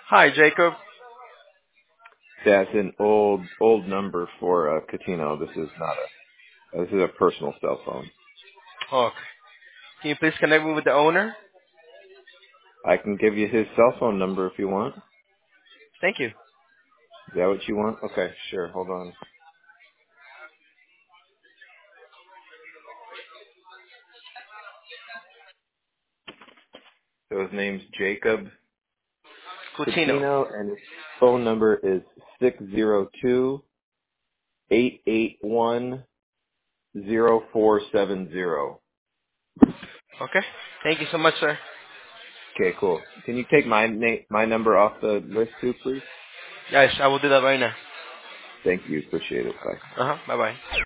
Hi, Jacob. That's an old number for Catino. This is not a. This is a personal cell phone. Oh, can you please connect me with the owner? I can give you his cell phone number if you want. Thank you. Is that what you want? Okay, sure. Hold on. So his name's Jacob Coutinho. Catino, and his phone number is 602-881-0470. Okay. Thank you so much, sir. Okay, cool. Can you take my number off the list too, please? Yes, I will do that right now. Thank you. Appreciate it. Bye. Bye bye.